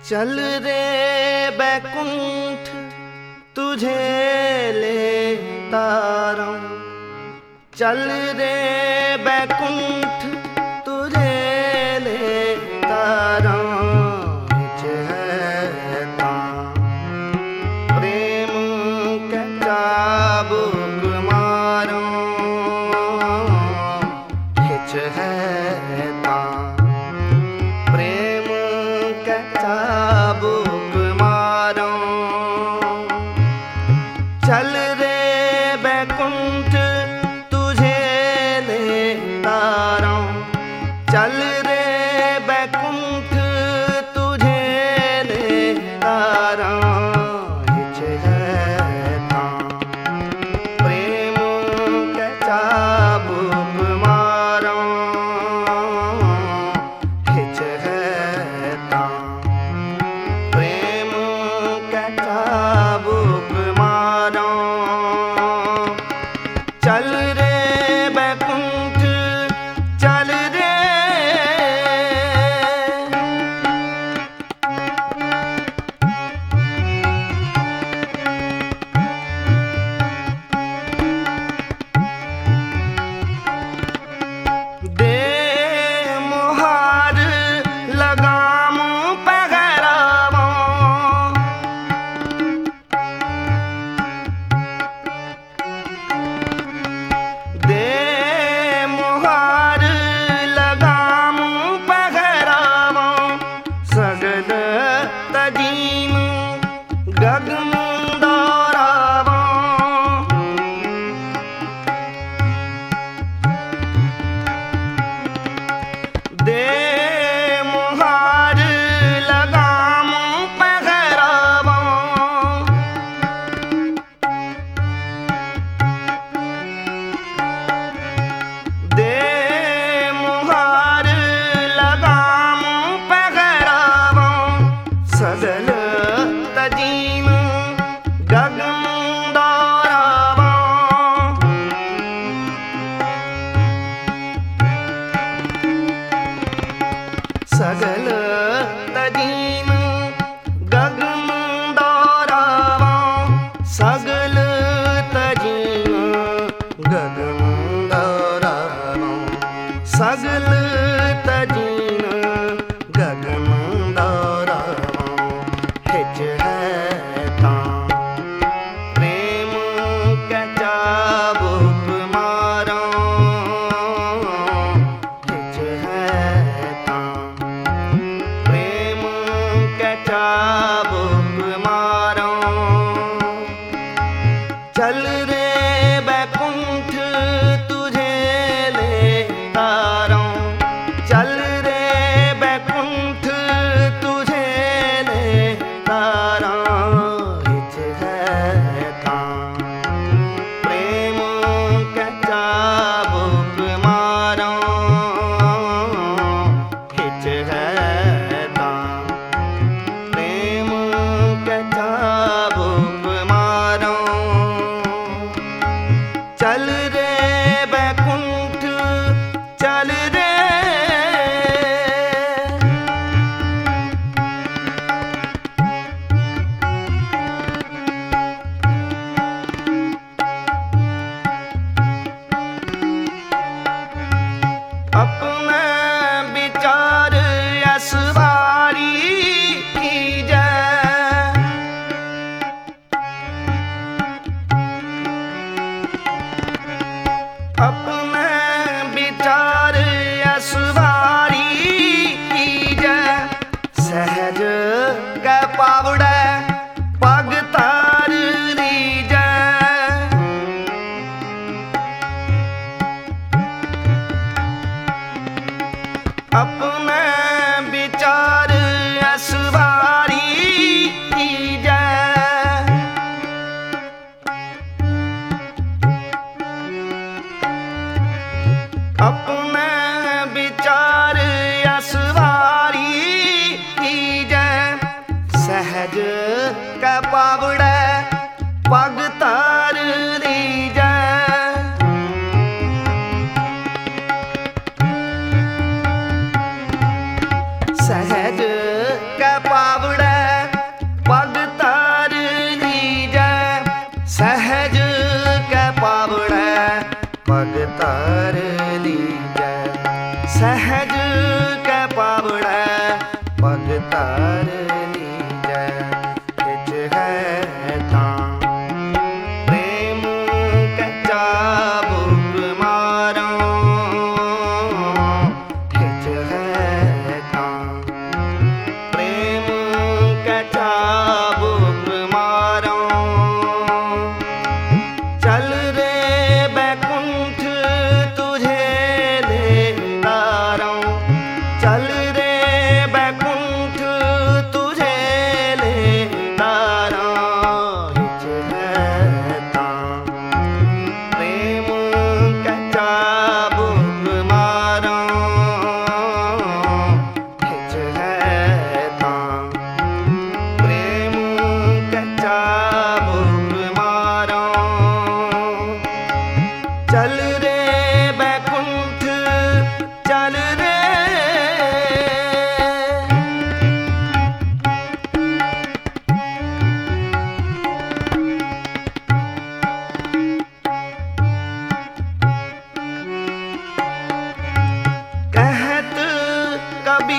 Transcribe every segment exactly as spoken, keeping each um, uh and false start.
चल रे बैकुंठ तुझे ले तारा, चल रे बैकुंठ तुझे ले तारा। हिच है तां प्रेम के चाबुक मारो, हिच है तां प्रेम के चाबुक मारो। चल रे बैकुंठ तुझे ले तारा, चल रे बैकुंठ तुझे ले तारा। हिच है तां प्रेम के चाबुक मारो, हिच है तां प्रेम के चाबुक मारो। चल रे बैकुंठ चल रे, दे मुहार लगाम पहरावा, दे मुहार लगाम पहरावा। सगल तजीम गगन दौरावा, दे मुहार लगाम पहरावा। दे मुहार लगाम पहरावा। सगल तजीम गगन दौरावा। सगल तजीम गगन दौरावा। सगल तजीम गगन दौरावा। सगल तजीम गगन दौरावा। हिच है तां प्रेम के चाबुक मारो, हिच है तां प्रेम के चाबुक मारो। चल रे बैकुंठ तुझे ले तारा, चल रे बैकुंठ तुझे ले तारा। हिच है तां प्रेम के चाबुक मारो, हिच है तां प्रेम के चाबुक मारो। चल रे बैकुंठ चल रे, अपने विचार असवारी कीजै। अपने विचार असवारी कीजै। सहज कै पावड़ै पग तार लीजै। अपने विचार असवारी कीजै। अपने विचार असवारी कीजै। सहज कै पावड़ै पग तार लीजै। सहज कै पावड़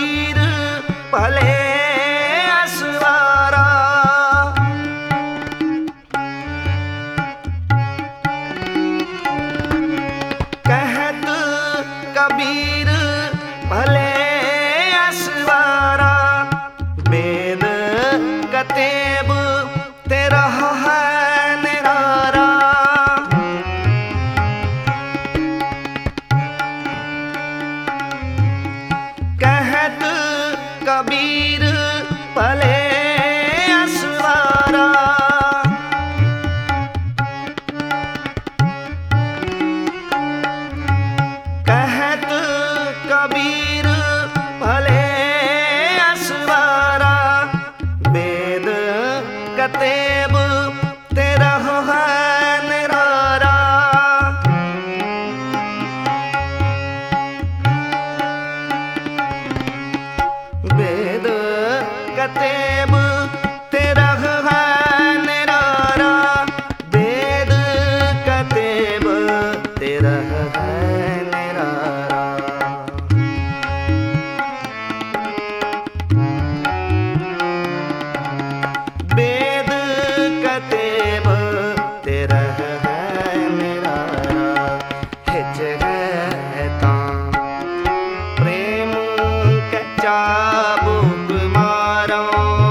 कबीर भले असवारा। कहत कबीर भले असवारा, वेद कतेब तेरा है निरारा। कहत कबीर भले असवारा, कहत कबीर भले असवारा, वेद कतेब तेरा है निरारा। वेद कतेब तेरा है निरारा, वेद कतेब तेरा है निरारा। वेद कतेब तेरा है निरारा, हिच है तां प्रेम के चाबुक मारो।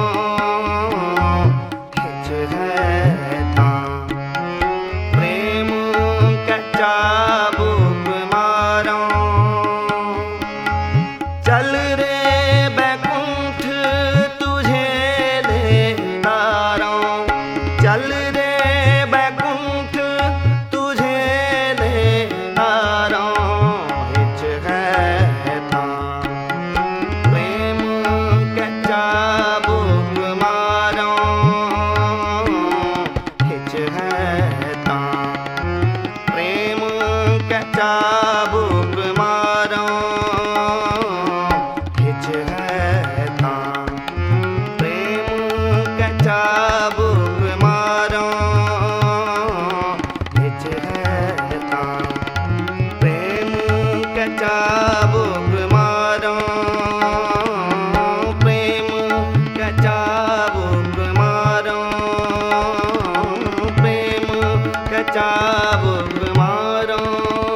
हिच है तां प्रेम के चाबुक मारो। चल रे बैकुंठ तुझे ले तारो, चल रे बैकुंठ तुझे ले तारो। हिच है तां प्रेम के चाबुक मारो। हिच है तां प्रेम के चाबुक मारो। हिच है तां प्रेम के चाबुक मारो। हिच है तां प्रेम के चाबुक मारो। प्रेम के चाबुक मारो, प्रेम के चाबुक मारो।